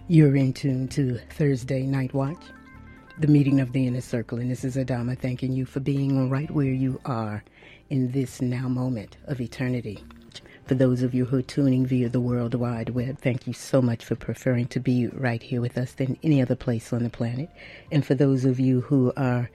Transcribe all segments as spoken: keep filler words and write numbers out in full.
You're in tune to Thursday Night Watch, the meeting of the inner circle, and this is Adama thanking you for being right where you are in this now moment of eternity. For those of you who are tuning via the World Wide Web, thank you so much for preferring to be right here with us than any other place on the planet. And for those of you who are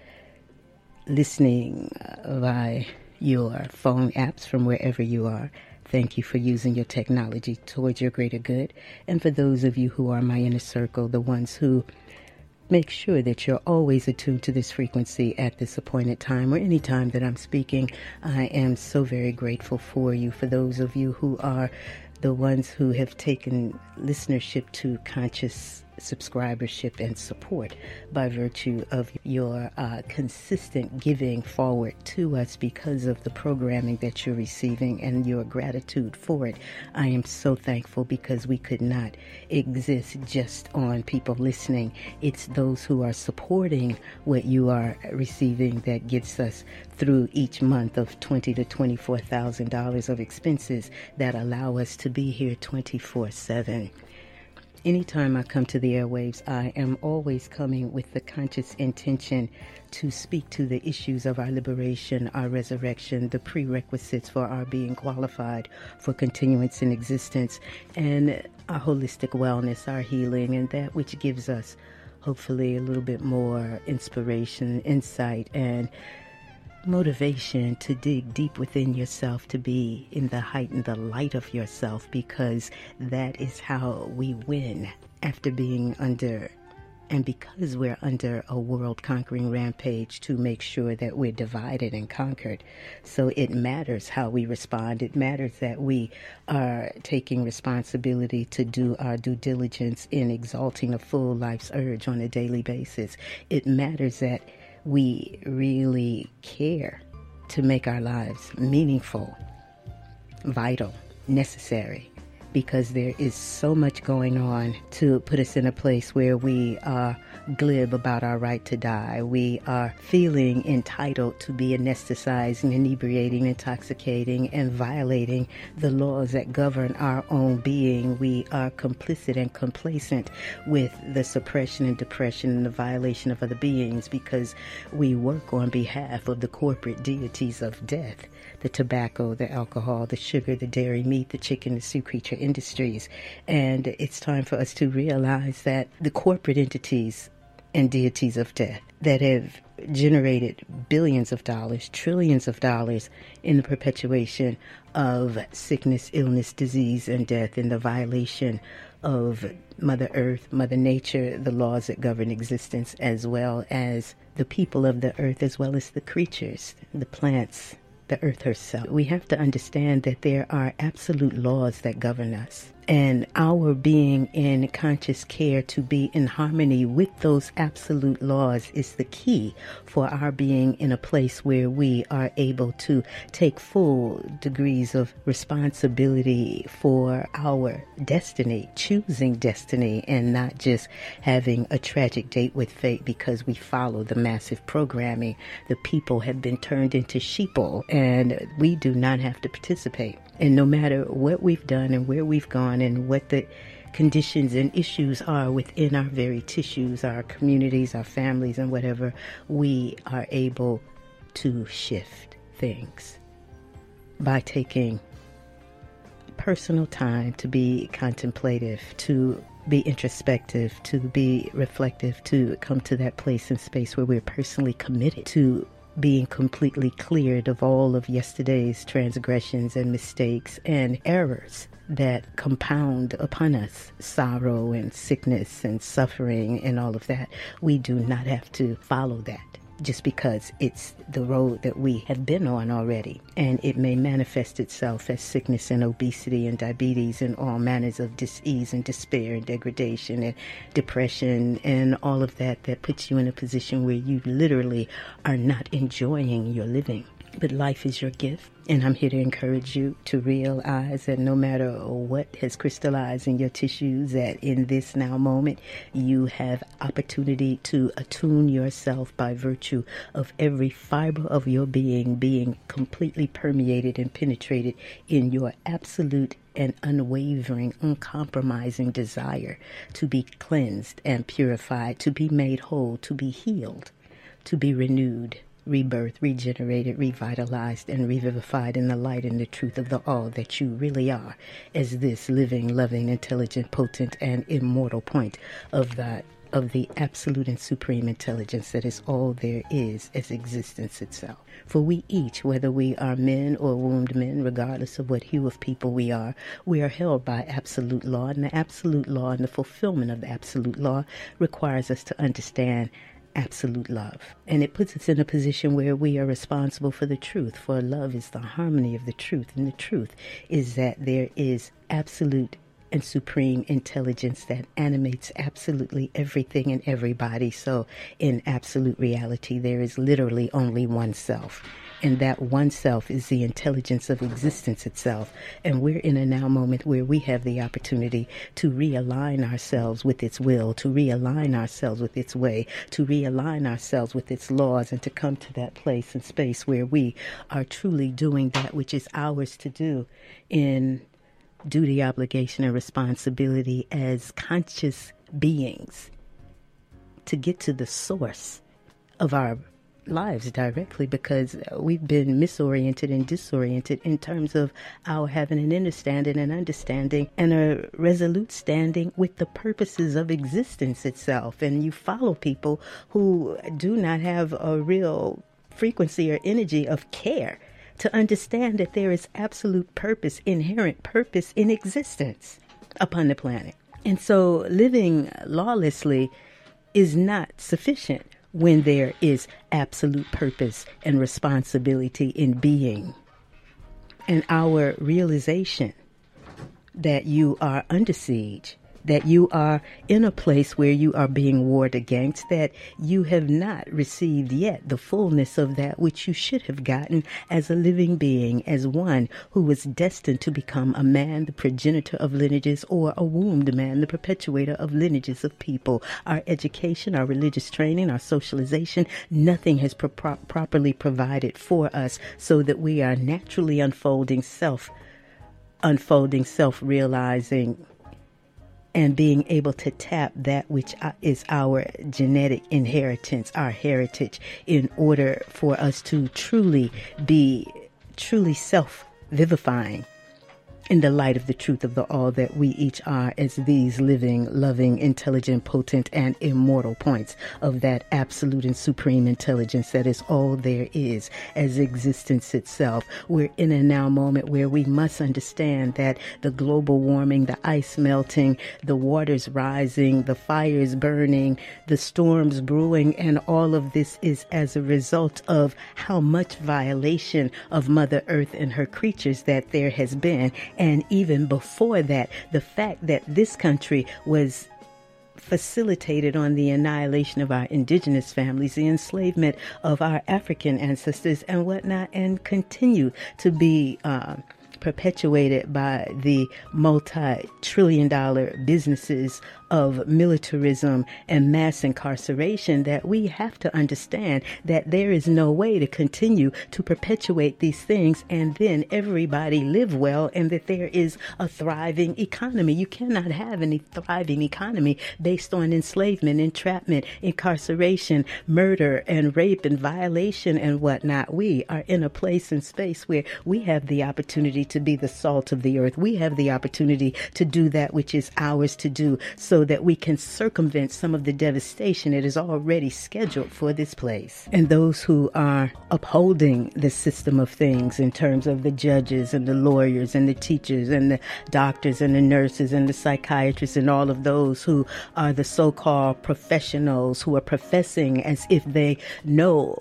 listening via your phone apps from wherever you are, thank you for using your technology towards your greater good. And for those of you who are my inner circle, the ones who make sure that you're always attuned to this frequency at this appointed time or any time that I'm speaking, I am so very grateful for you. For those of you who are the ones who have taken listenership to conscious subscribership and support by virtue of your uh, consistent giving forward to us because of the programming that you're receiving and your gratitude for it. I am so thankful because we could not exist just on people listening. It's those who are supporting what you are receiving that gets us through each month of twenty to twenty-four thousand dollars of expenses that allow us to be here twenty-four seven. Anytime I come to the airwaves, I am always coming with the conscious intention to speak to the issues of our liberation, our resurrection, the prerequisites for our being qualified for continuance in existence, and our holistic wellness, our healing, and that which gives us hopefully a little bit more inspiration, insight, and motivation to dig deep within yourself, to be in the height and the light of yourself, because that is how we win after being under, and because we're under a world-conquering rampage to make sure that we're divided and conquered. So it matters how we respond. It matters that we are taking responsibility to do our due diligence in exalting a full life's urge on a daily basis. It matters that we really care to make our lives meaningful, vital, necessary, because there is so much going on to put us in a place where we are glib about our right to die. We are feeling entitled to be anesthetizing, inebriating, intoxicating, and violating the laws that govern our own being. We are complicit and complacent with the suppression and depression and the violation of other beings because we work on behalf of the corporate deities of death, the tobacco, the alcohol, the sugar, the dairy, meat, the chicken, the sea creature industries. And it's time for us to realize that the corporate entities and deities of death that have generated billions of dollars, trillions of dollars in the perpetuation of sickness, illness, disease, and death, in the violation of Mother Earth, Mother Nature, the laws that govern existence, as well as the people of the earth, as well as the creatures, the plants, the earth herself. We have to understand that there are absolute laws that govern us, and our being in conscious care to be in harmony with those absolute laws is the key for our being in a place where we are able to take full degrees of responsibility for our destiny, choosing destiny, and not just having a tragic date with fate because we follow the massive programming. The people have been turned into sheeple, and we do not have to participate. And no matter what we've done and where we've gone and what the conditions and issues are within our very tissues, our communities, our families, and whatever, we are able to shift things by taking personal time to be contemplative, to be introspective, to be reflective, to come to that place and space where we're personally committed to being completely cleared of all of yesterday's transgressions and mistakes and errors that compound upon us sorrow and sickness and suffering and all of that. We do not have to follow that just because it's the road that we have been on already. And it may manifest itself as sickness and obesity and diabetes and all manners of dis-ease and despair and degradation and depression and all of that that puts you in a position where you literally are not enjoying your living. But life is your gift, and I'm here to encourage you to realize that no matter what has crystallized in your tissues, that in this now moment, you have opportunity to attune yourself by virtue of every fiber of your being being completely permeated and penetrated in your absolute and unwavering, uncompromising desire to be cleansed and purified, to be made whole, to be healed, to be renewed, rebirth, regenerated, revitalized, and revivified in the light and the truth of the all that you really are, as this living, loving, intelligent, potent, and immortal point of the of the absolute and supreme intelligence that is all there is as existence itself. For we each, whether we are men or wombed men, regardless of what hue of people we are, we are held by absolute law, and the absolute law and the fulfillment of the absolute law requires us to understand absolute love. And it puts us in a position where we are responsible for the truth, for love is the harmony of the truth, and the truth is that there is absolute and supreme intelligence that animates absolutely everything and everybody. So in absolute reality, there is literally only one self. And that one self is the intelligence of existence itself. And we're in a now moment where we have the opportunity to realign ourselves with its will, to realign ourselves with its way, to realign ourselves with its laws, and to come to that place and space where we are truly doing that which is ours to do in duty, obligation, and responsibility as conscious beings, to get to the source of our lives directly, because we've been misoriented and disoriented in terms of our having an understanding and understanding and a resolute standing with the purposes of existence itself. And you follow people who do not have a real frequency or energy of care to understand that there is absolute purpose, inherent purpose in existence upon the planet. And so living lawlessly is not sufficient when there is absolute purpose and responsibility in being. And our realization that you are under siege, that you are in a place where you are being warred against, that you have not received yet the fullness of that which you should have gotten as a living being, as one who was destined to become a man, the progenitor of lineages, or a wombed man, the perpetuator of lineages of people. Our education, our religious training, our socialization, nothing has pro- pro- properly provided for us so that we are naturally unfolding self, unfolding self-realizing, and being able to tap that which is our genetic inheritance, our heritage, in order for us to truly be truly self-vivifying in the light of the truth of the all that we each are as these living, loving, intelligent, potent, and immortal points of that absolute and supreme intelligence that is all there is as existence itself. We're in a now moment where we must understand that the global warming, the ice melting, the waters rising, the fires burning, the storms brewing, and all of this is as a result of how much violation of Mother Earth and her creatures that there has been. And even before that, the fact that this country was facilitated on the annihilation of our indigenous families, the enslavement of our African ancestors and whatnot, and continue to be uh, perpetuated by the multi-trillion dollar businesses of militarism and mass incarceration, that we have to understand that there is no way to continue to perpetuate these things and then everybody live well and that there is a thriving economy. You cannot have any thriving economy based on enslavement, entrapment, incarceration, murder, and rape and violation and whatnot. We are in a place and space where we have the opportunity to be the salt of the earth. We have the opportunity to do that which is ours to do, so that we can circumvent some of the devastation that is already scheduled for this place. And those who are upholding the system of things in terms of the judges and the lawyers and the teachers and the doctors and the nurses and the psychiatrists and all of those who are the so-called professionals who are professing as if they know what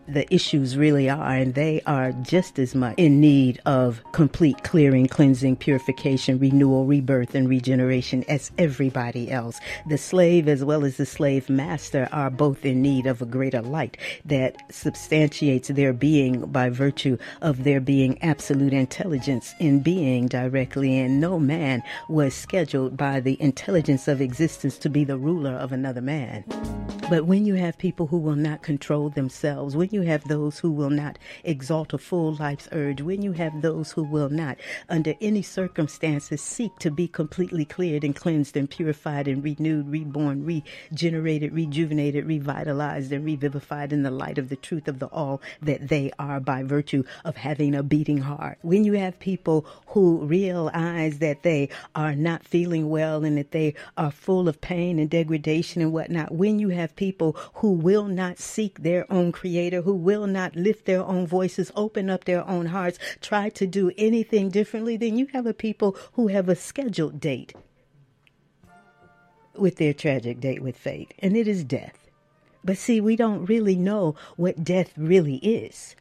the issues really are, and they are just as much in need of complete clearing, cleansing, purification, renewal, rebirth, and regeneration as everybody else. The slave as well as the slave master are both in need of a greater light that substantiates their being by virtue of their being absolute intelligence in being directly, and no man was scheduled by the intelligence of existence to be the ruler of another man. But when you have people who will not control themselves, when you have those who will not exalt a full life's urge, when you have those who will not, under any circumstances, seek to be completely cleared and cleansed and purified and renewed, reborn, regenerated, rejuvenated, revitalized, and revivified in the light of the truth of the all that they are by virtue of having a beating heart. When you have people who realize that they are not feeling well and that they are full of pain and degradation and whatnot, when you have people who will not seek their own creator, who will not lift their own voices, open up their own hearts, try to do anything differently, then you have a people who have a scheduled date with their tragic date with fate, and it is death. But see, we don't really know what death really is.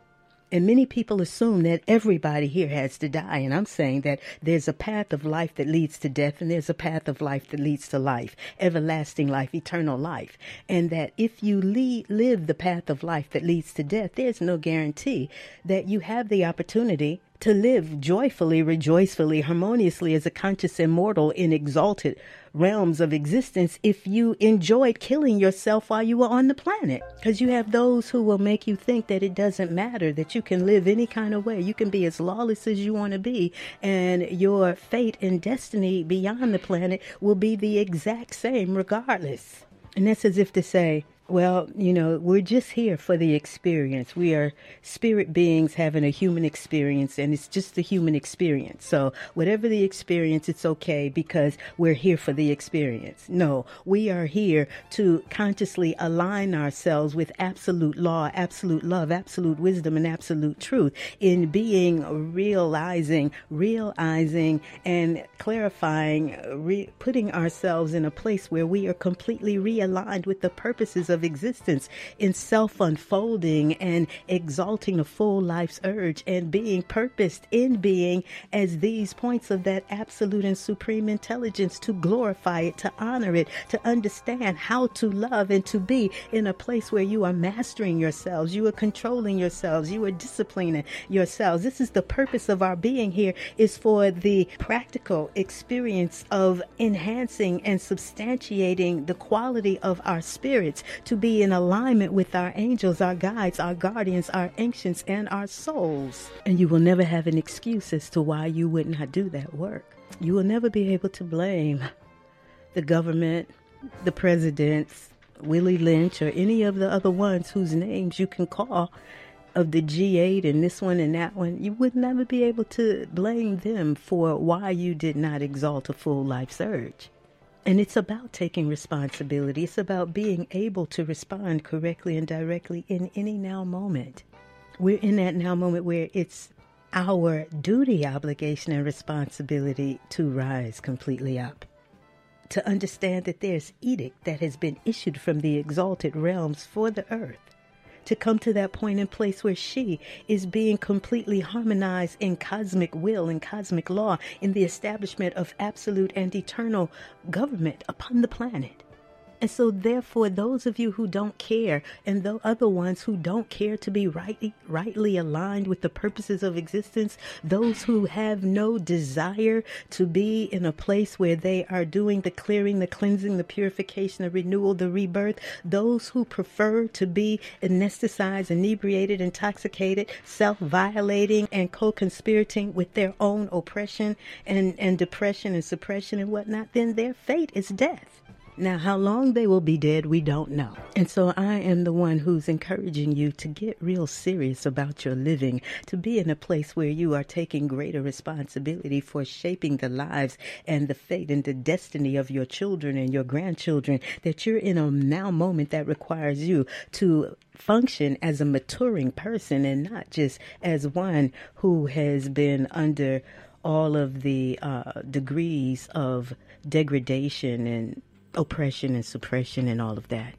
And many people assume that everybody here has to die. And I'm saying that there's a path of life that leads to death, and there's a path of life that leads to life, everlasting life, eternal life. And that if you lead, live the path of life that leads to death, there's no guarantee that you have the opportunity to live joyfully, rejoicefully, harmoniously as a conscious immortal in exalted realms of existence if you enjoyed killing yourself while you were on the planet. Because you have those who will make you think that it doesn't matter, that you can live any kind of way. You can be as lawless as you want to be, and your fate and destiny beyond the planet will be the exact same regardless. And that's as if to say, well, you know, we're just here for the experience. We are spirit beings having a human experience, and it's just a human experience. So whatever the experience, it's okay because we're here for the experience. No, we are here to consciously align ourselves with absolute law, absolute love, absolute wisdom, and absolute truth in being, realizing, realizing, and clarifying, re- putting ourselves in a place where we are completely realigned with the purposes of existence in self-unfolding and exalting the full life's urge and being purposed in being as these points of that absolute and supreme intelligence, to glorify it, to honor it, to understand how to love and to be in a place where you are mastering yourselves, you are controlling yourselves, you are disciplining yourselves. This is the purpose of our being here, is for the practical experience of enhancing and substantiating the quality of our spirits, to be in alignment with our angels, our guides, our guardians, our ancients, and our souls. And you will never have an excuse as to why you would not do that work. You will never be able to blame the government, the presidents, Willie Lynch, or any of the other ones whose names you can call of the G eight and this one and that one. You would never be able to blame them for why you did not exalt a full life surge. And it's about taking responsibility. It's about being able to respond correctly and directly in any now moment. We're in that now moment where it's our duty, obligation, and responsibility to rise completely up. To understand that there's edict that has been issued from the exalted realms for the earth. To come to that point and place where she is being completely harmonized in cosmic will and cosmic law in the establishment of absolute and eternal government upon the planet. And so therefore, those of you who don't care, and the other ones who don't care to be rightly, rightly aligned with the purposes of existence, those who have no desire to be in a place where they are doing the clearing, the cleansing, the purification, the renewal, the rebirth, those who prefer to be anesthetized, inebriated, intoxicated, self-violating, and co-conspirating with their own oppression and, and depression and suppression and whatnot, then their fate is death. Now, how long they will be dead, we don't know. And so I am the one who's encouraging you to get real serious about your living, to be in a place where you are taking greater responsibility for shaping the lives and the fate and the destiny of your children and your grandchildren, that you're in a now moment that requires you to function as a maturing person and not just as one who has been under all of the uh, degrees of degradation and oppression and suppression and all of that.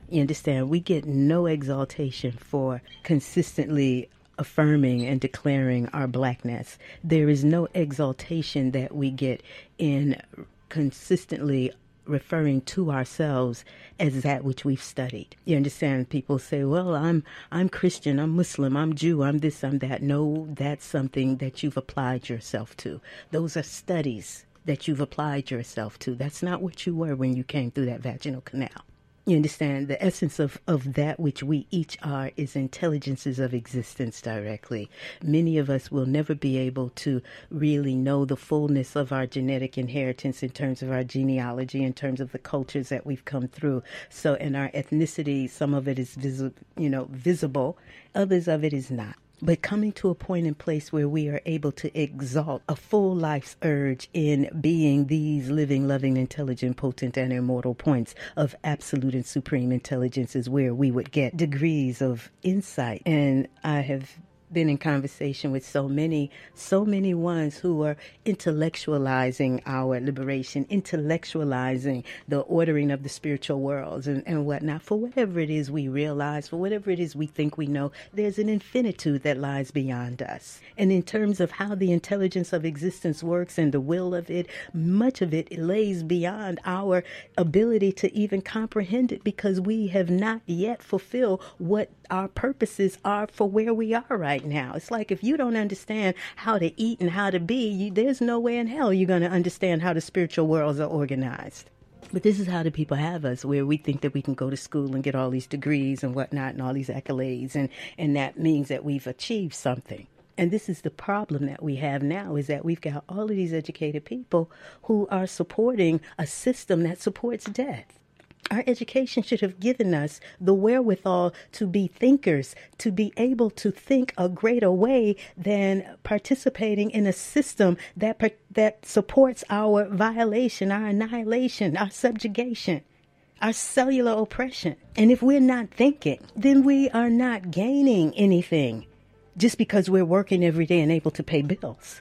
You understand? We get no exaltation for consistently affirming and declaring our blackness. There is no exaltation that we get in consistently referring to ourselves as that which we've studied. You understand? People say, well, I'm I'm Christian, I'm Muslim, I'm Jew, I'm this, I'm that. No, that's something that you've applied yourself to. Those are studies that you've applied yourself to. That's not what you were when you came through that vaginal canal. You understand? The essence of, of that which we each are is intelligences of existence directly. Many of us will never be able to really know the fullness of our genetic inheritance in terms of our genealogy, in terms of the cultures that we've come through. So in our ethnicity, some of it is visi- you know, visible, others of it is not. But coming to a point in place where we are able to exalt a full life's urge in being these living, loving, intelligent, potent, and immortal points of absolute and supreme intelligence is where we would get degrees of insight. And I have been in conversation with so many, so many ones who are intellectualizing our liberation, intellectualizing the ordering of the spiritual worlds and, and whatnot. For whatever it is we realize, for whatever it is we think we know, there's an infinitude that lies beyond us. And in terms of how the intelligence of existence works and the will of it, much of it lays beyond our ability to even comprehend it, because we have not yet fulfilled what our purposes are for where we are right now. It's like if you don't understand how to eat and how to be, you, there's no way in hell you're going to understand how the spiritual worlds are organized. But this is how the people have us, where we think that we can go to school and get all these degrees and whatnot and all these accolades, and, and that means that we've achieved something. And this is the problem that we have now, is that we've got all of these educated people who are supporting a system that supports death. Our education should have given us the wherewithal to be thinkers, to be able to think a greater way than participating in a system that that supports our violation, our annihilation, our subjugation, our cellular oppression. And if we're not thinking, then we are not gaining anything just because we're working every day and able to pay bills.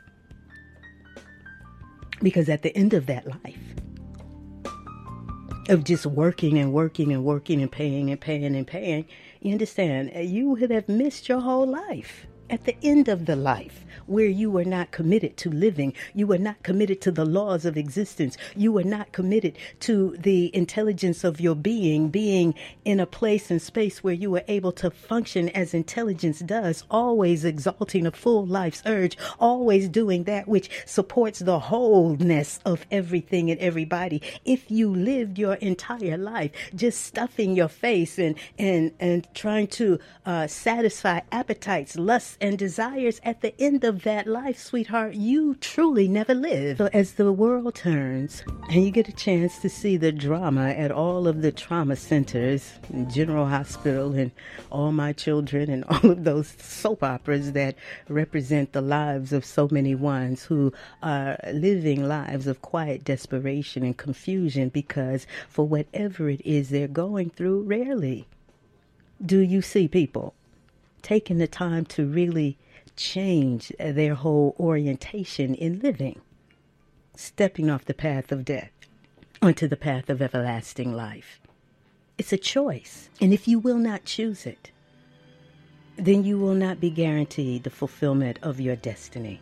Because at the end of that life, of just working and working and working and paying and paying and paying, you understand, you would have missed your whole life. At the end of the life, where you were not committed to living, you were not committed to the laws of existence, you were not committed to the intelligence of your being, being in a place and space where you were able to function as intelligence does, always exalting a full life's urge, always doing that which supports the wholeness of everything and everybody. If you lived your entire life just stuffing your face and and and trying to uh, satisfy appetites, lusts, and desires, at the end of that life, sweetheart, you truly never live. So as the world turns and you get a chance to see the drama at all of the trauma centers, General Hospital, and All My Children, and all of those soap operas that represent the lives of so many ones who are living lives of quiet desperation and confusion, because for whatever it is they're going through, rarely do you see people taking the time to really change their whole orientation in living, stepping off the path of death onto the path of everlasting life. It's a choice. And if you will not choose it, then you will not be guaranteed the fulfillment of your destiny.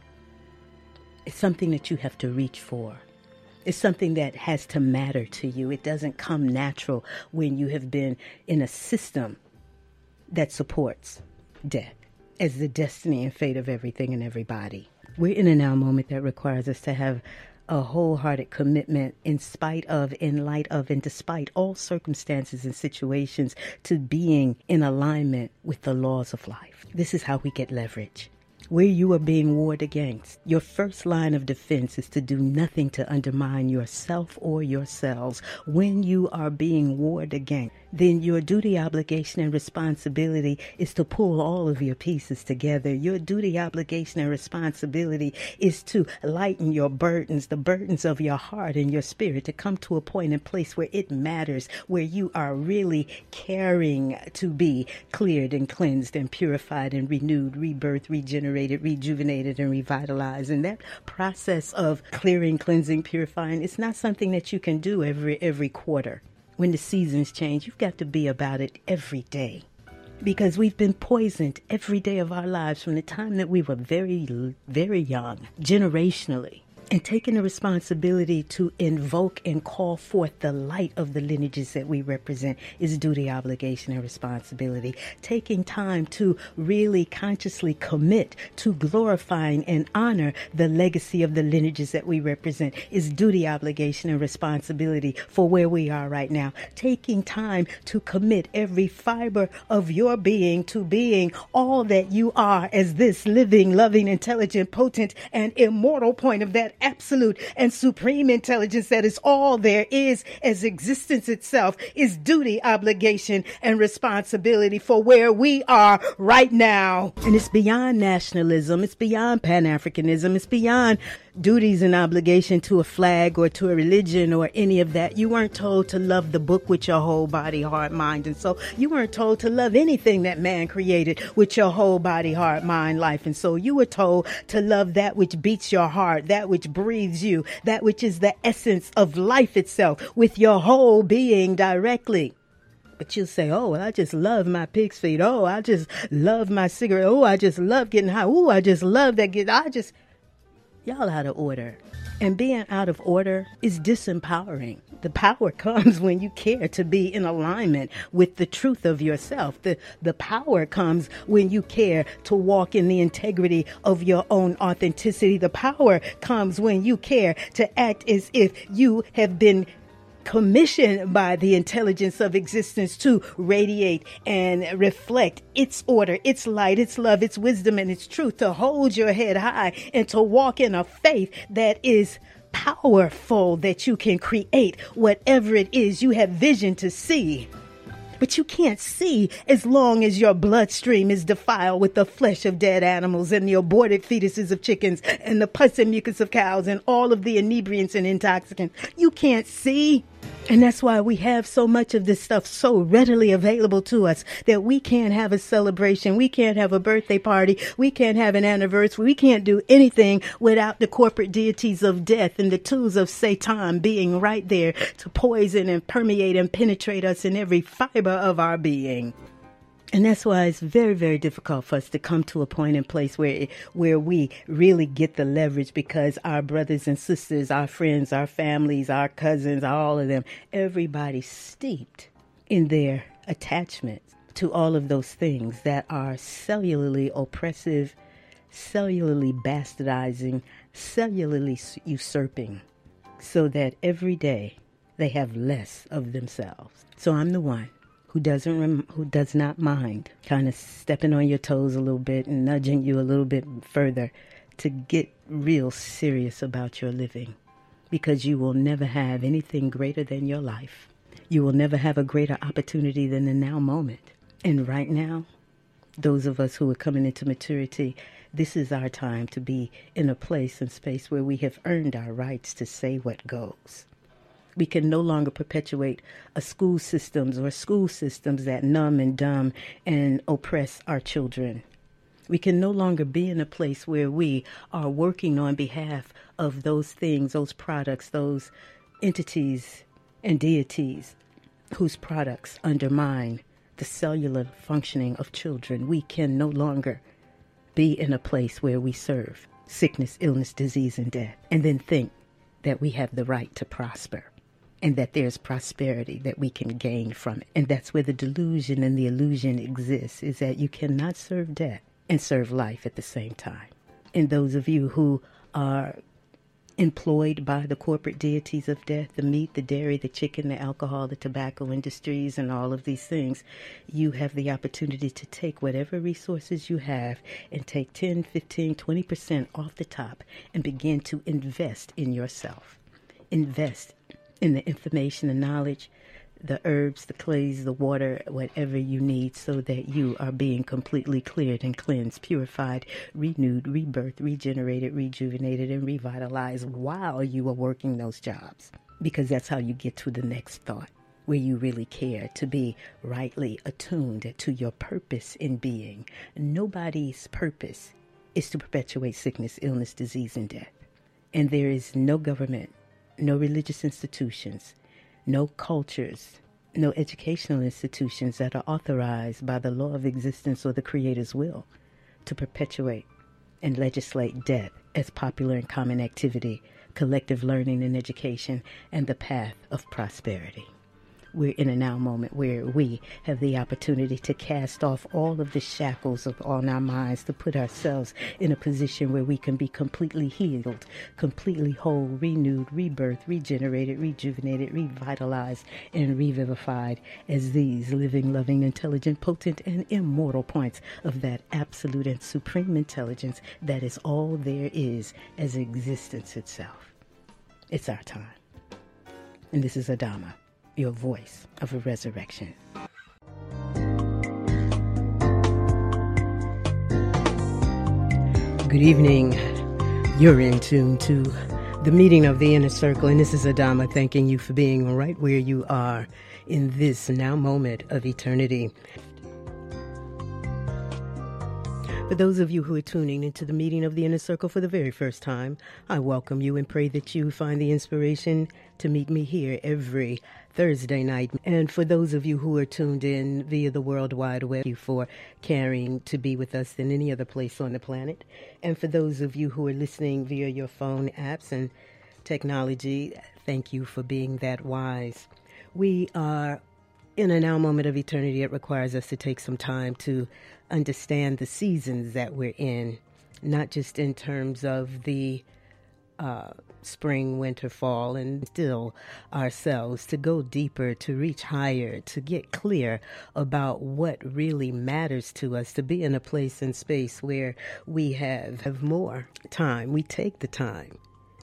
It's something that you have to reach for. It's something that has to matter to you. It doesn't come natural when you have been in a system that supports death as the destiny and fate of everything and everybody. We're in a now moment that requires us to have a wholehearted commitment, in spite of, in light of, and despite all circumstances and situations, to being in alignment with the laws of life. This is how we get leverage. Where you are being warred against, your first line of defense is to do nothing to undermine yourself or yourselves. When you are being warred against, then your duty, obligation, and responsibility is to pull all of your pieces together. Your duty, obligation, and responsibility is to lighten your burdens, the burdens of your heart and your spirit, to come to a point and place where it matters, where you are really caring to be cleared and cleansed and purified and renewed, rebirthed, regenerated, rejuvenated, and revitalized. And that process of clearing, cleansing, purifying, it's not something that you can do every every quarter. when the seasons change, you've got to be about it every day. Because we've been poisoned every day of our lives from the time that we were very, very young, generationally. And taking the responsibility to invoke and call forth the light of the lineages that we represent is duty, obligation, and responsibility. Taking time to really consciously commit to glorifying and honor the legacy of the lineages that we represent is duty, obligation, and responsibility for where we are right now. Taking time to commit every fiber of your being to being all that you are as this living, loving, intelligent, potent, and immortal point of that absolute and supreme intelligence that is all there is as existence itself is duty, obligation, and responsibility for where we are right now. And it's beyond nationalism. It's beyond Pan-Africanism. It's beyond duties and obligation to a flag or to a religion or any of that. You weren't told to love the book with your whole body, heart, mind, and soul. You weren't told to love anything that man created with your whole body, heart, mind, life, and soul. You were told to love that which beats your heart, that which breathes you, that which is the essence of life itself with your whole being directly. But you'll say, oh, well, I just love my pig's feet. Oh, I just love my cigarette. Oh, I just love getting high. Oh, I just love that. Get. I just... Y'all out of order. And being out of order is disempowering. The power comes when you care to be in alignment with the truth of yourself. The, the power comes when you care to walk in the integrity of your own authenticity. The power comes when you care to act as if you have been commissioned by the intelligence of existence to radiate and reflect its order, its light, its love, its wisdom, and its truth, to hold your head high and to walk in a faith that is powerful, that you can create whatever it is you have vision to see. But you can't see as long as your bloodstream is defiled with the flesh of dead animals and the aborted fetuses of chickens and the pus and mucus of cows and all of the inebriants and intoxicants. You can't see. And that's why we have so much of this stuff so readily available to us that we can't have a celebration. We can't have a birthday party. We can't have an anniversary. We can't do anything without the corporate deities of death and the tools of Satan being right there to poison and permeate and penetrate us in every fiber of our being. And that's why it's very, very difficult for us to come to a point and place where where we really get the leverage, because our brothers and sisters, our friends, our families, our cousins, all of them, everybody's steeped in their attachment to all of those things that are cellularly oppressive, cellularly bastardizing, cellularly usurping, so that every day they have less of themselves. So I'm the one who doesn't, rem- who does not mind kind of stepping on your toes a little bit and nudging you a little bit further to get real serious about your living, because you will never have anything greater than your life. You will never have a greater opportunity than the now moment. And right now, those of us who are coming into maturity, this is our time to be in a place and space where we have earned our rights to say what goes. We can no longer perpetuate a school systems or school systems that numb and dumb and oppress our children. We can no longer be in a place where we are working on behalf of those things, those products, those entities and deities whose products undermine the cellular functioning of children. We can no longer be in a place where we serve sickness, illness, disease, and death, and then think that we have the right to prosper, and that there's prosperity that we can gain from it. And that's where the delusion and the illusion exists, is that you cannot serve death and serve life at the same time. And those of you who are employed by the corporate deities of death, the meat, the dairy, the chicken, the alcohol, the tobacco industries, and all of these things, you have the opportunity to take whatever resources you have and take ten, fifteen, twenty percent off the top and begin to invest in yourself. Invest in the information, the knowledge, the herbs, the clays, the water, whatever you need, so that you are being completely cleared and cleansed, purified, renewed, rebirthed, regenerated, rejuvenated, and revitalized while you are working those jobs. Because that's how you get to the next thought, where you really care to be rightly attuned to your purpose in being. Nobody's purpose is to perpetuate sickness, illness, disease, and death. And there is no government, no religious institutions, no cultures, no educational institutions that are authorized by the law of existence or the Creator's will to perpetuate and legislate death as popular and common activity, collective learning and education, and the path of prosperity. We're in a now moment where we have the opportunity to cast off all of the shackles of on our minds, to put ourselves in a position where we can be completely healed, completely whole, renewed, rebirthed, regenerated, rejuvenated, revitalized, and revivified as these living, loving, intelligent, potent, and immortal points of that absolute and supreme intelligence that is all there is as existence itself. It's our time. And this is Adama, your voice of a resurrection. Good evening. You're in tune to the meeting of the inner circle, and this is Adama thanking you for being right where you are in this now moment of eternity. For those of you who are tuning into the meeting of the inner circle for the very first time, I welcome you and pray that you find the inspiration to meet me here every Thursday night. And for those of you who are tuned in via the World Wide Web, thank you for caring to be with us than any other place on the planet. And for those of you who are listening via your phone apps and technology, thank you for being that wise. We are in a now moment of eternity. It requires us to take some time to understand the seasons that we're in, not just in terms of the uh, spring, winter, fall, and still ourselves to go deeper, to reach higher, to get clear about what really matters to us, to be in a place and space where we have, have more time. We take the time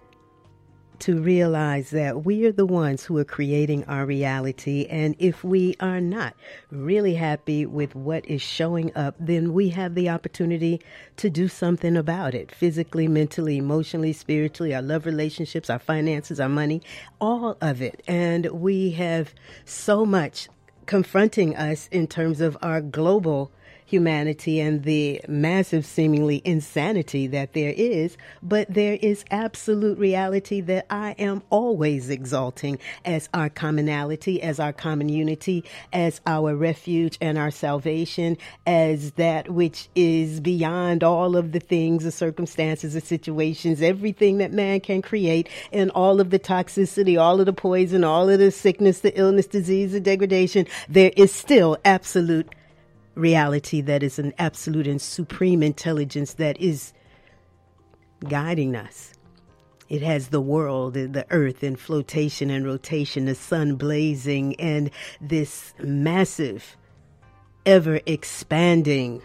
to realize that we are the ones who are creating our reality. And if we are not really happy with what is showing up, then we have the opportunity to do something about it, physically, mentally, emotionally, spiritually, our love relationships, our finances, our money, all of it. And we have so much confronting us in terms of our global humanity and the massive seemingly insanity that there is, but there is absolute reality that I am always exalting as our commonality, as our common unity, as our refuge and our salvation, as that which is beyond all of the things, the circumstances, the situations, everything that man can create, and all of the toxicity, all of the poison, all of the sickness, the illness, disease, the degradation. There is still absolute reality that is an absolute and supreme intelligence that is guiding us. It has the world, the earth in flotation and rotation, the sun blazing, and this massive, ever expanding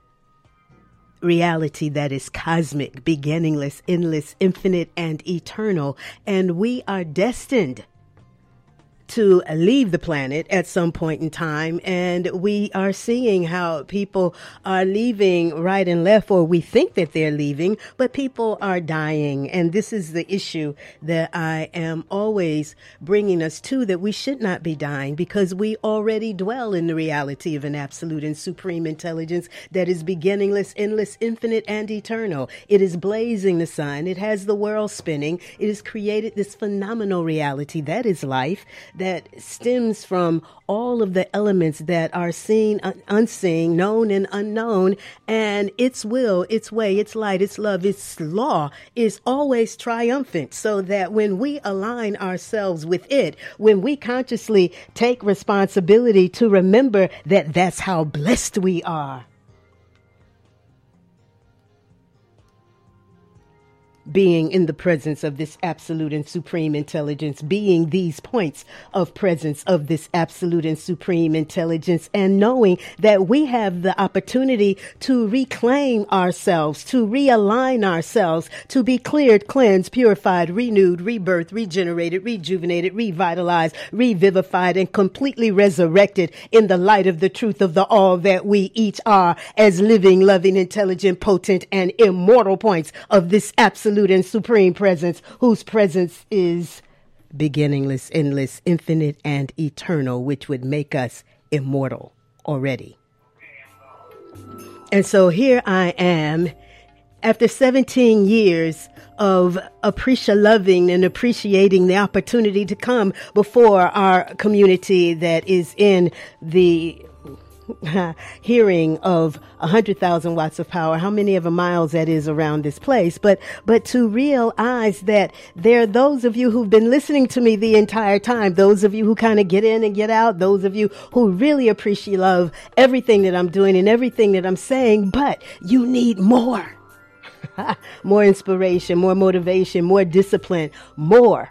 reality that is cosmic, beginningless, endless, infinite, and eternal. And we are destined to leave the planet at some point in time, and we are seeing how people are leaving right and left, or we think that they're leaving, but people are dying. And this is the issue that I am always bringing us to, that we should not be dying, because we already dwell in the reality of an absolute and supreme intelligence that is beginningless, endless, infinite, and eternal. It is blazing the sun. It has the world spinning. It has created this phenomenal reality that is life, that stems from all of the elements that are seen, un- unseen, known, and unknown. And its will, its way, its light, its love, its law is always triumphant, so that when we align ourselves with it, when we consciously take responsibility to remember that that's how blessed we are, being in the presence of this absolute and supreme intelligence, being these points of presence of this absolute and supreme intelligence, and knowing that we have the opportunity to reclaim ourselves, to realign ourselves, to be cleared, cleansed, purified, renewed, rebirthed, regenerated, rejuvenated, revitalized, revivified, and completely resurrected in the light of the truth of the all that we each are, as living, loving, intelligent, potent, and immortal points of this absolute and supreme presence, whose presence is beginningless, endless, infinite, and eternal, which would make us immortal already. And so here I am, after seventeen years of appreciate loving and appreciating the opportunity to come before our community that is in the hearing of a hundred thousand watts of power, how many of a miles that is around this place, but, but to realize that there are those of you who've been listening to me the entire time, those of you who kind of get in and get out, those of you who really appreciate love, everything that I'm doing and everything that I'm saying, but you need more, more inspiration, more motivation, more discipline, more.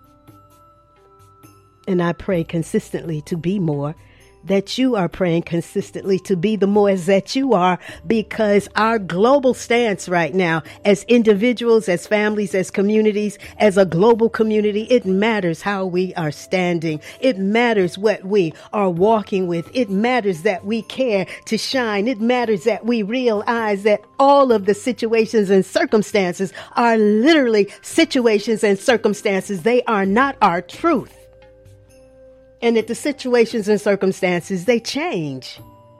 And I pray consistently to be more, that you are praying consistently to be the more that you are, because our global stance right now as individuals, as families, as communities, as a global community, it matters how we are standing. It matters what we are walking with. It matters that we care to shine. It matters that we realize that all of the situations and circumstances are literally situations and circumstances. They are not our truth. And that the situations and circumstances, they change.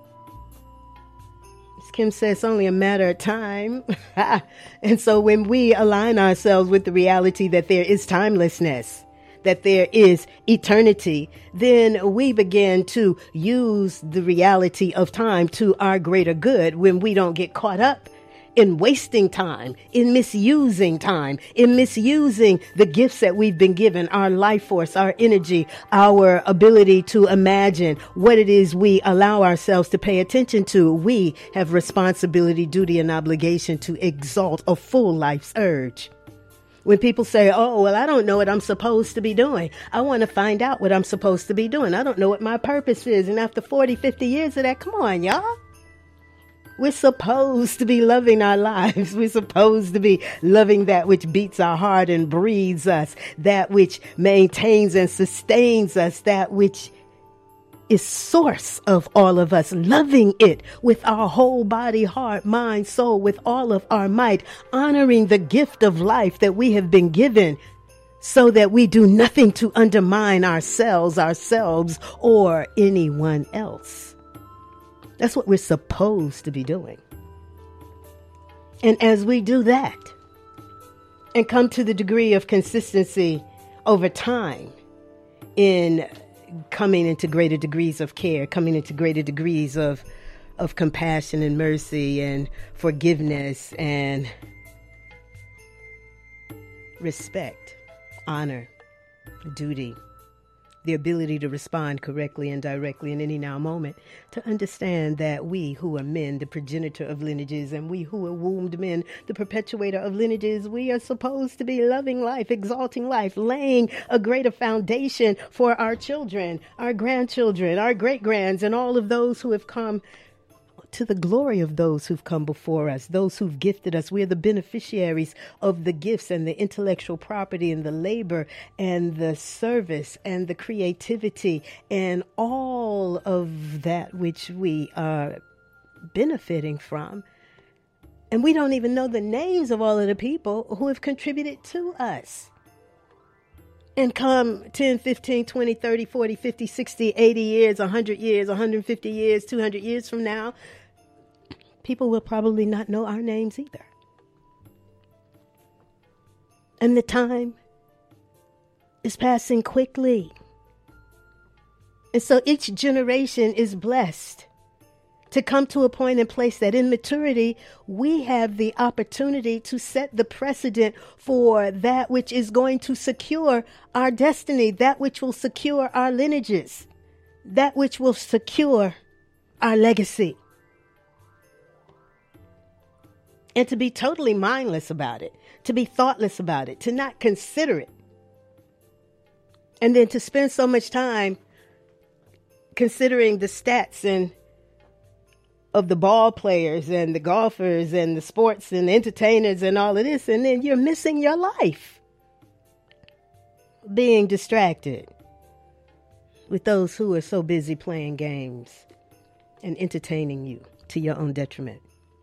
As Kim says, it's only a matter of time. And so when we align ourselves with the reality that there is timelessness, that there is eternity, then we begin to use the reality of time to our greater good when we don't get caught up in wasting time, in misusing time, in misusing the gifts that we've been given, our life force, our energy, our ability to imagine what it is we allow ourselves to pay attention to. We have responsibility, duty, and obligation to exalt a full life's urge. When people say, oh, well, I don't know what I'm supposed to be doing. I want to find out what I'm supposed to be doing. I don't know what my purpose is. And after forty, fifty years of that, come on, y'all. We're supposed to be loving our lives. We're supposed to be loving that which beats our heart and breathes us, that which maintains and sustains us, that which is source of all of us, loving it with our whole body, heart, mind, soul, with all of our might, honoring the gift of life that we have been given, so that we do nothing to undermine ourselves, ourselves, or anyone else. That's what we're supposed to be doing. And as we do that and come to the degree of consistency over time in coming into greater degrees of care, coming into greater degrees of, of compassion and mercy and forgiveness and respect, honor, duty, the ability to respond correctly and directly in any now moment, to understand that we who are men, the progenitor of lineages, and we who are wombed men, the perpetuator of lineages, we are supposed to be loving life, exalting life, laying a greater foundation for our children, our grandchildren, our great-grands, and all of those who have come to the glory of those who've come before us, those who've gifted us. We're the beneficiaries of the gifts and the intellectual property and the labor and the service and the creativity and all of that which we are benefiting from. And we don't even know the names of all of the people who have contributed to us. And come ten, fifteen, twenty, thirty, forty, fifty, sixty, eighty years, one hundred years, one hundred fifty years, two hundred years from now, people will probably not know our names either. And the time is passing quickly. And so each generation is blessed to come to a point and place that in maturity, we have the opportunity to set the precedent for that which is going to secure our destiny, that which will secure our lineages, that which will secure our legacy. And to be totally mindless about it, to be thoughtless about it, to not consider it. And then to spend so much time considering the stats and of the ball players and the golfers and the sports and the entertainers and all of this, and then you're missing your life. Being distracted with those who are so busy playing games and entertaining you to your own detriment.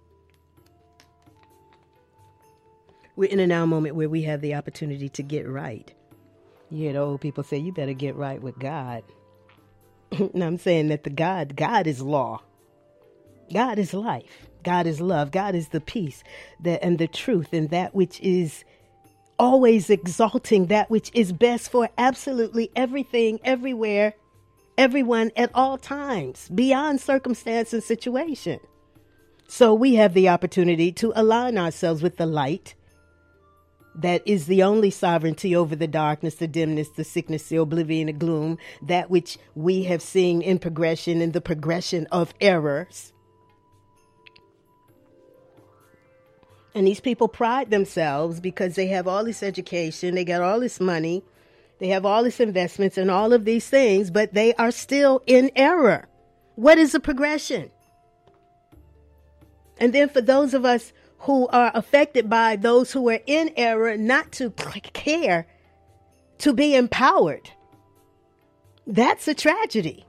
We're in a now moment where we have the opportunity to get right. You hear the old people say, you better get right with God. And I'm saying that the God, God is law. God is life. God is love. God is the peace that, and the truth and that which is always exalting that which is best for absolutely everything, everywhere, everyone at all times, beyond circumstance and situation. So we have the opportunity to align ourselves with the light that is the only sovereignty over the darkness, the dimness, the sickness, the oblivion, the gloom, that which we have seen in progression, in the progression of errors. And these people pride themselves because they have all this education, they got all this money, they have all this investments and all of these things, but they are still in error. What is the progression? And then for those of us who are affected by those who are in error, not to care, to be empowered. That's a tragedy.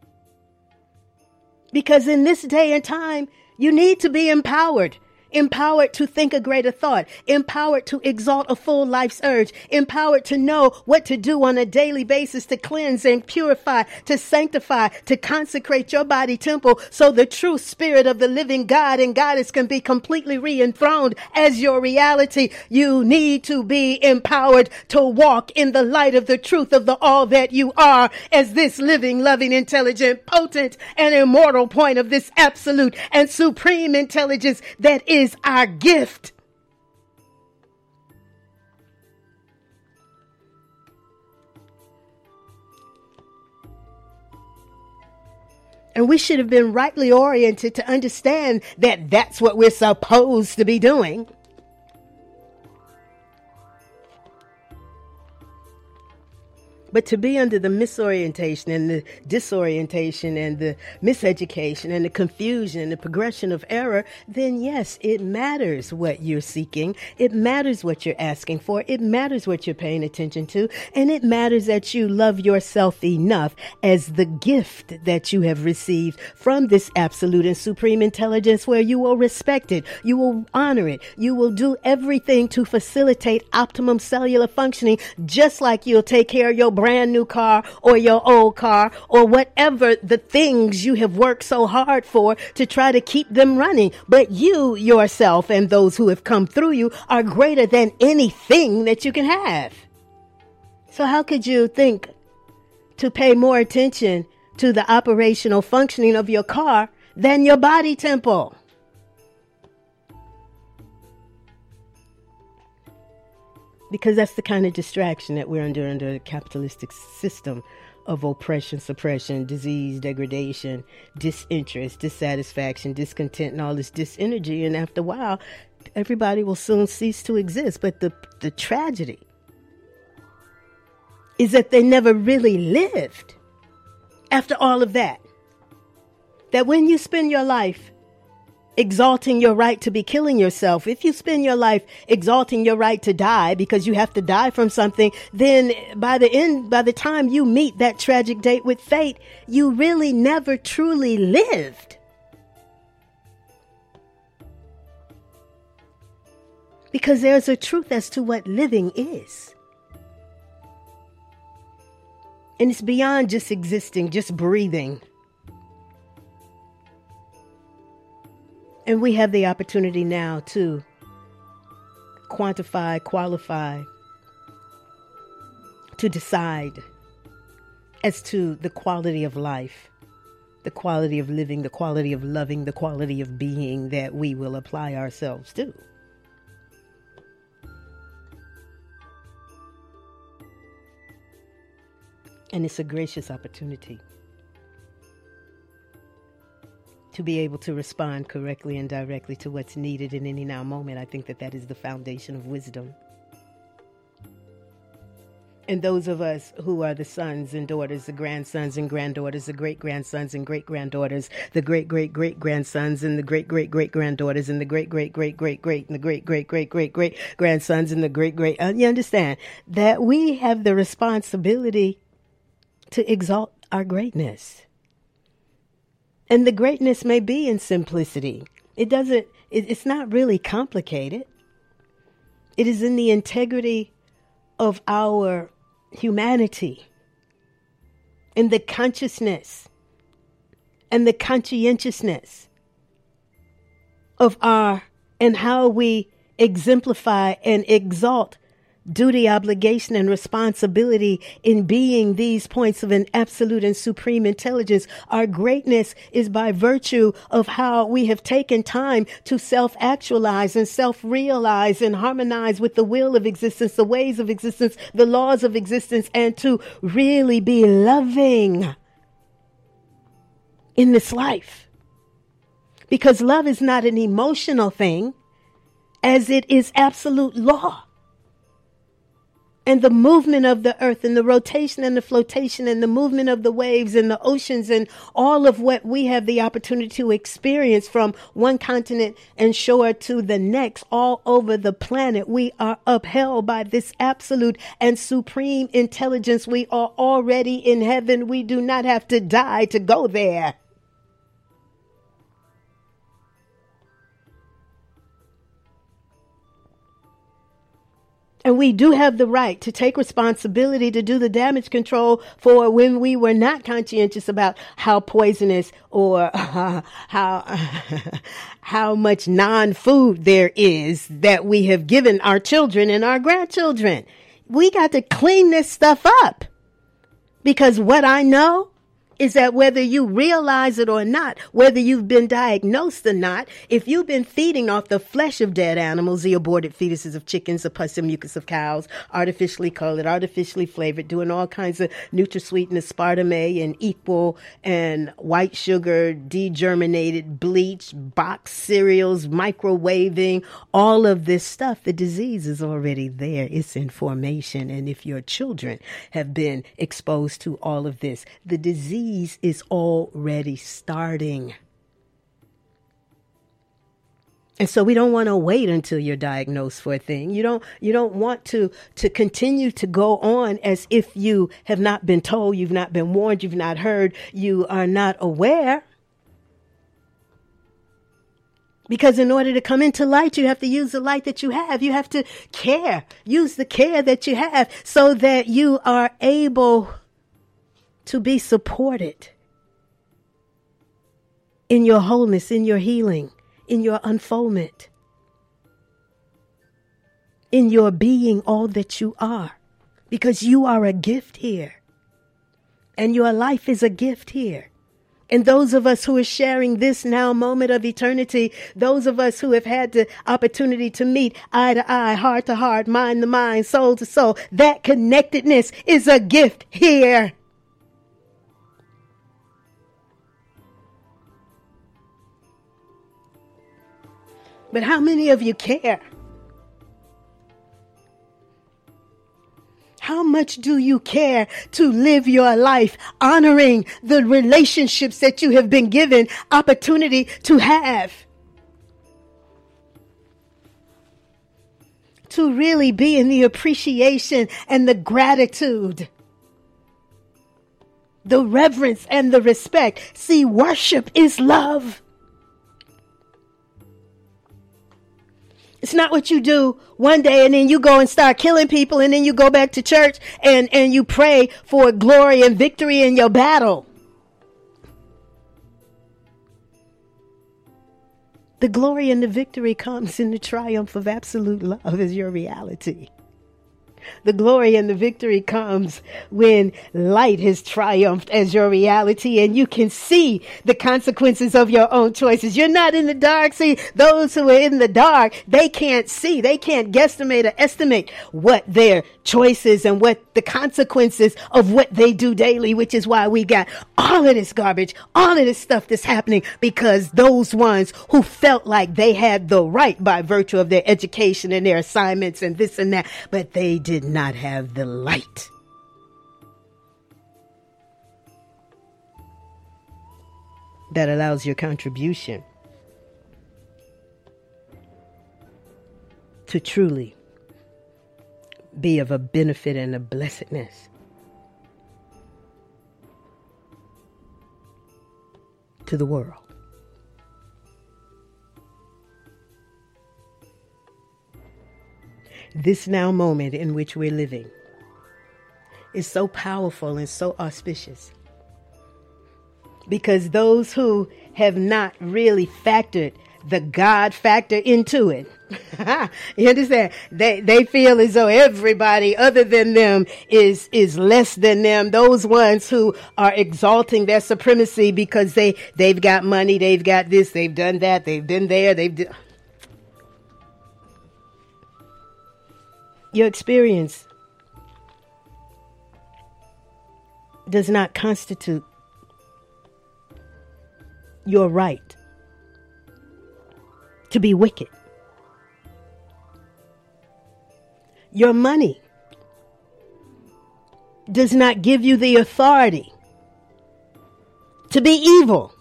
Because in this day and time, you need to be empowered. Empowered to think a greater thought, empowered to exalt a full life's urge, empowered to know what to do on a daily basis to cleanse and purify, to sanctify, to consecrate your body temple so the true spirit of the living God and Goddess can be completely re-enthroned as your reality. You need to be empowered to walk in the light of the truth of the all that you are as this living, loving, intelligent, potent, and immortal point of this absolute and supreme intelligence that is is our gift. And we should have been rightly oriented to understand that that's what we're supposed to be doing. But to be under the misorientation and the disorientation and the miseducation and the confusion and the progression of error, then yes, it matters what you're seeking. It matters what you're asking for. It matters what you're paying attention to. And it matters that you love yourself enough as the gift that you have received from this absolute and supreme intelligence where you will respect it. You will honor it. You will do everything to facilitate optimum cellular functioning, just like you'll take care of your brand new car or your old car or whatever the things you have worked so hard for to try to keep them running. But you yourself and those who have come through you are greater than anything that you can have. So how could you think to pay more attention to the operational functioning of your car than your body temple? Because that's the kind of distraction that we're under under the capitalistic system of oppression, suppression, disease, degradation, disinterest, dissatisfaction, discontent, and all this disenergy. And after a while, everybody will soon cease to exist. But the, the tragedy is that they never really lived after all of that. That when you spend your life exalting your right to be killing yourself, if you spend your life exalting your right to die because you have to die from something, then by the end, by the time you meet that tragic date with fate, you really never truly lived. Because there's a truth as to what living is. And it's beyond just existing, just breathing. And we have the opportunity now to quantify, qualify, to decide as to the quality of life, the quality of living, the quality of loving, the quality of being that we will apply ourselves to. And it's a gracious opportunity to be able to respond correctly and directly to what's needed in any now moment. I think that that is the foundation of wisdom. And those of us who are the sons and daughters, the grandsons and granddaughters, the great-grandsons and great-granddaughters, the great-great-great-grandsons and the great-great-great-granddaughters and the great-great-great-great-great and the great-great-great-great-great-grandsons and the great-great... Uh, you understand that we have the responsibility to exalt our greatness. And the greatness may be in simplicity. It doesn't, it, it's not really complicated. It is in the integrity of our humanity, in the consciousness and the conscientiousness of our, and how we exemplify and exalt duty, obligation, and responsibility in being these points of an absolute and supreme intelligence. Our greatness is by virtue of how we have taken time to self-actualize and self-realize and harmonize with the will of existence, the ways of existence, the laws of existence, and to really be loving in this life. Because love is not an emotional thing, as it is absolute law. And the movement of the earth and the rotation and the flotation and the movement of the waves and the oceans and all of what we have the opportunity to experience from one continent and shore to the next all over the planet. We are upheld by this absolute and supreme intelligence. We are already in heaven. We do not have to die to go there. And we do have the right to take responsibility to do the damage control for when we were not conscientious about how poisonous or uh, how how much non-food there is that we have given our children and our grandchildren. We got to clean this stuff up, because what I know is that whether you realize it or not, whether you've been diagnosed or not, if you've been feeding off the flesh of dead animals, the aborted fetuses of chickens, the pus and mucus of cows, artificially colored, artificially flavored, doing all kinds of NutraSweet and aspartame and equal and white sugar, degerminated bleach, box cereals, microwaving, all of this stuff, the disease is already there. It's in formation. And if your children have been exposed to all of this, the disease is already starting. And so we don't want to wait until you're diagnosed for a thing. You don't you don't want to to continue to go on as if you have not been told, you've not been warned, you've not heard, you are not aware. Because in order to come into light, you have to use the light that you have. You have to care. Use the care that you have so that you are able to be supported in your wholeness, in your healing, in your unfoldment, in your being all that you are, because you are a gift here and your life is a gift here. And those of us who are sharing this now moment of eternity, those of us who have had the opportunity to meet eye to eye, heart to heart, mind to mind, soul to soul, that connectedness is a gift here. But how many of you care? How much do you care to live your life honoring the relationships that you have been given opportunity to have? To really be in the appreciation and the gratitude, the reverence and the respect. See, worship is love. It's not what you do one day and then you go and start killing people and then you go back to church and, and you pray for glory and victory in your battle. The glory and the victory comes in the triumph of absolute love as your reality. The glory and the victory comes when light has triumphed as your reality and you can see the consequences of your own choices. You're not in the dark. See, those who are in the dark, they can't see. They can't guesstimate or estimate what their choices and what the consequences of what they do daily, which is why we got all of this garbage, all of this stuff that's happening, because those ones who felt like they had the right by virtue of their education and their assignments and this and that, but they did did not have the light. That allows your contribution to truly be of a benefit and a blessedness to the world. This now moment in which we're living is so powerful and so auspicious, because those who have not really factored the God factor into it. You understand? They they feel as though everybody other than them is is less than them. Those ones who are exalting their supremacy because they they've got money, they've got this, they've done that, they've been there, they've d- your experience does not constitute your right to be wicked. Your money does not give you the authority to be evil.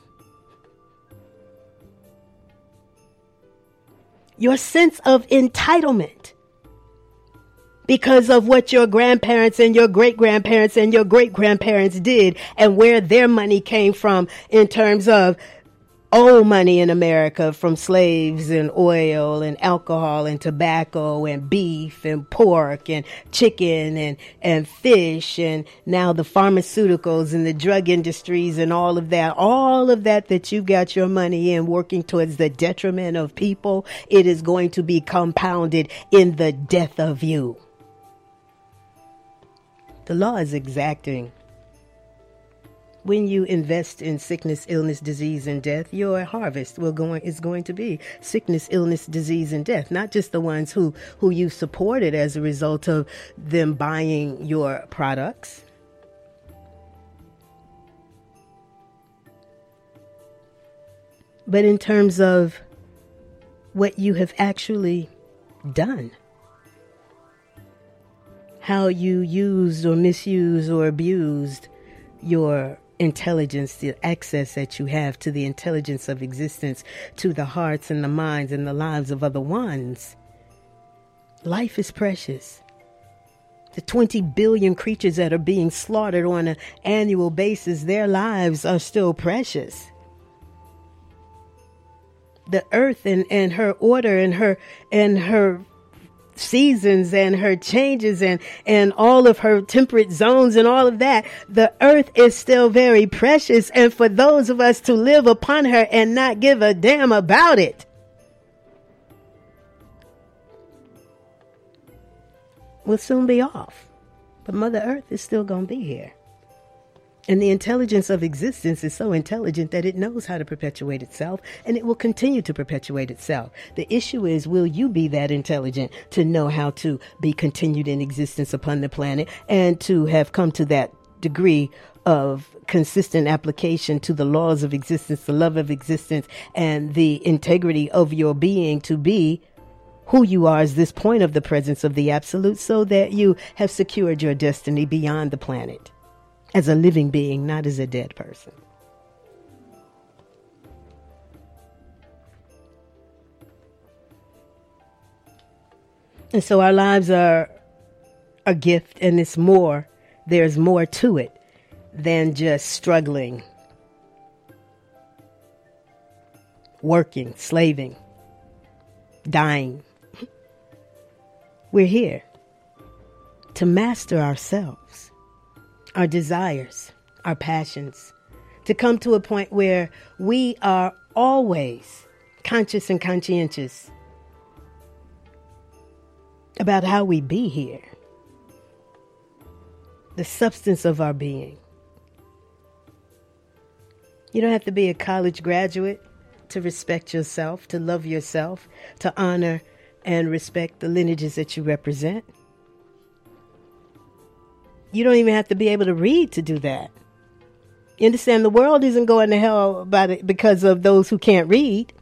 Your sense of entitlement because of what your grandparents and your great-grandparents and your great-grandparents did and where their money came from in terms of old money in America from slaves and oil and alcohol and tobacco and beef and pork and chicken and, and fish and now the pharmaceuticals and the drug industries and all of that, all of that that you got your money in working towards the detriment of people, it is going to be compounded in the death of you. The law is exacting. When you invest in sickness, illness, disease, and death, your harvest will go, is going to be sickness, illness, disease, and death. Not just the ones who, who you supported as a result of them buying your products. But in terms of what you have actually done. How you used or misused or abused your intelligence, the access that you have to the intelligence of existence, to the hearts and the minds and the lives of other ones. Life is precious. The twenty billion creatures that are being slaughtered on an annual basis, their lives are still precious. The earth and, and her order and her and her seasons and her changes and, and all of her temperate zones and all of that, the earth is still very precious. And for those of us to live upon her and not give a damn about it, we'll soon be off. But Mother Earth is still going to be here. And the intelligence of existence is so intelligent that it knows how to perpetuate itself, and it will continue to perpetuate itself. The issue is, will you be that intelligent to know how to be continued in existence upon the planet and to have come to that degree of consistent application to the laws of existence, the love of existence, and the integrity of your being to be who you are as this point of the presence of the absolute, so that you have secured your destiny beyond the planet. As a living being, not as a dead person. And so our lives are a gift, and it's more, there's more to it than just struggling, working, slaving, dying. We're here to master ourselves, our desires, our passions, to come to a point where we are always conscious and conscientious about how we be here, the substance of our being. You don't have to be a college graduate to respect yourself, to love yourself, to honor and respect the lineages that you represent. You don't even have to be able to read to do that. You understand? The world isn't going to hell about it because of those who can't read.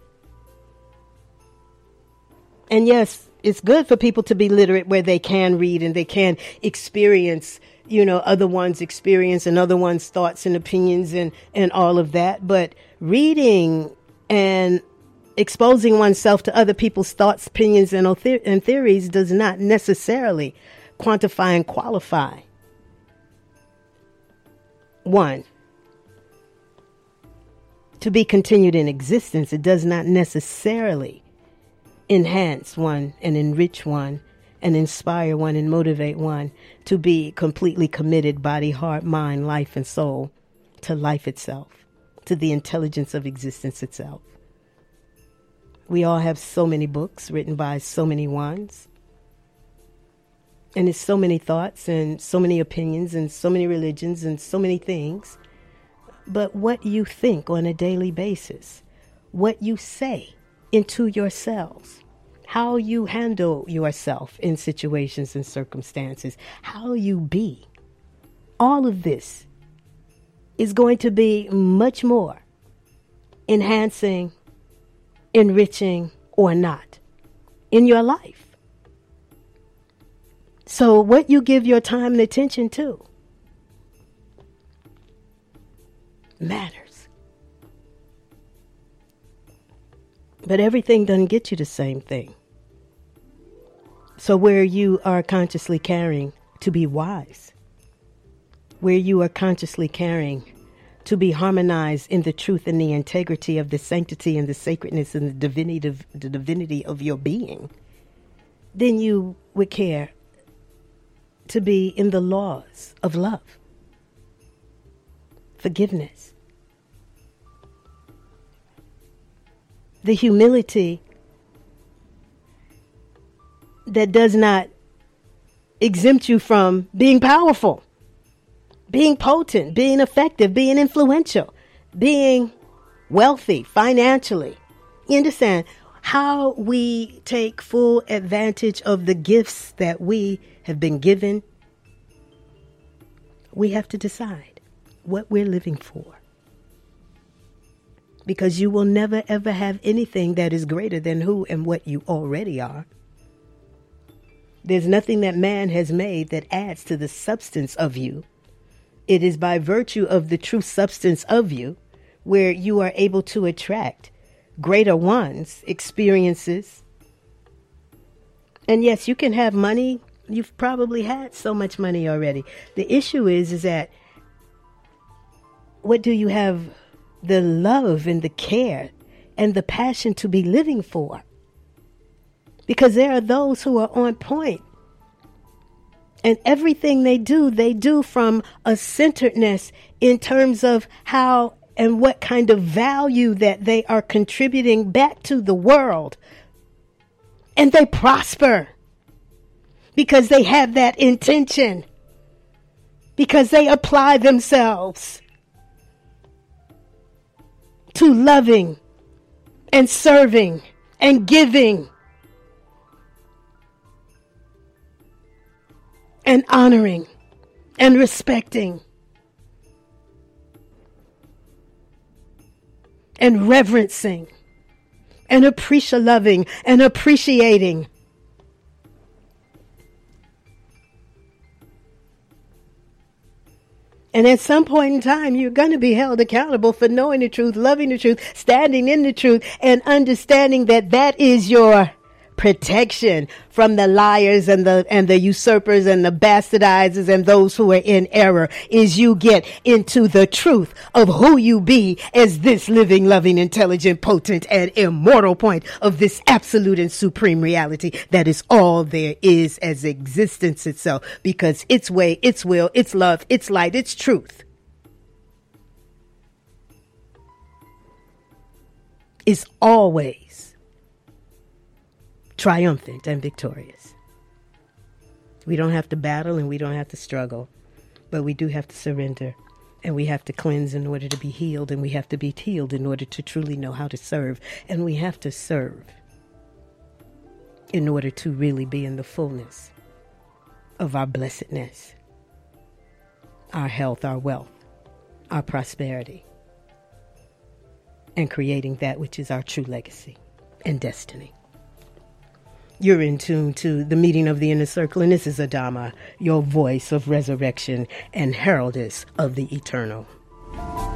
And yes, it's good for people to be literate where they can read and they can experience, you know, other one's experience and other one's thoughts and opinions and, and all of that. But reading and exposing oneself to other people's thoughts, opinions, and, and theories does not necessarily quantify and qualify. One, to be continued in existence, it does not necessarily enhance one and enrich one and inspire one and motivate one to be completely committed, body, heart, mind, life, and soul, to life itself, to the intelligence of existence itself. We all have so many books written by so many ones. And it's so many thoughts and so many opinions and so many religions and so many things. But what you think on a daily basis, what you say into yourselves, how you handle yourself in situations and circumstances, how you be, all of this is going to be much more enhancing, enriching, or not in your life. So what you give your time and attention to matters. But everything doesn't get you the same thing. So where you are consciously caring to be wise, where you are consciously caring to be harmonized in the truth and the integrity of the sanctity and the sacredness and the divinity of, the divinity of your being, then you would care to be in the laws of love, forgiveness, the humility that does not exempt you from being powerful, being potent, being effective, being influential, being wealthy financially. You understand how we take full advantage of the gifts that we have been given? We have to decide what we're living for. Because you will never ever have anything that is greater than who and what you already are. There's nothing that man has made that adds to the substance of you. It is by virtue of the true substance of you where you are able to attract greater ones, experiences. And yes, you can have money. You've probably had so much money already. The issue is, is that what do you have the love and the care and the passion to be living for? Because there are those who are on point. And everything they do, they do from a centeredness in terms of how and what kind of value that they are contributing back to the world. And they prosper because they have that intention, because they apply themselves to loving and serving and giving and honoring and respecting and reverencing and appreciating, loving and appreciating. And at some point in time, you're going to be held accountable for knowing the truth, loving the truth, standing in the truth, and understanding that that is your protection from the liars and the and the usurpers and the bastardizers and those who are in error, is you get into the truth of who you be as this living, loving, intelligent, potent, and immortal point of this absolute and supreme reality that is all there is as existence itself, because its way, its will, its love, its light, its truth is always triumphant and victorious. We don't have to battle and we don't have to struggle, but we do have to surrender, and we have to cleanse in order to be healed, and we have to be healed in order to truly know how to serve, and we have to serve in order to really be in the fullness of our blessedness, our health, our wealth, our prosperity, and creating that which is our true legacy and destiny. You're in tune to the meeting of the inner circle, and this is Adama, your voice of resurrection and heraldess of the eternal.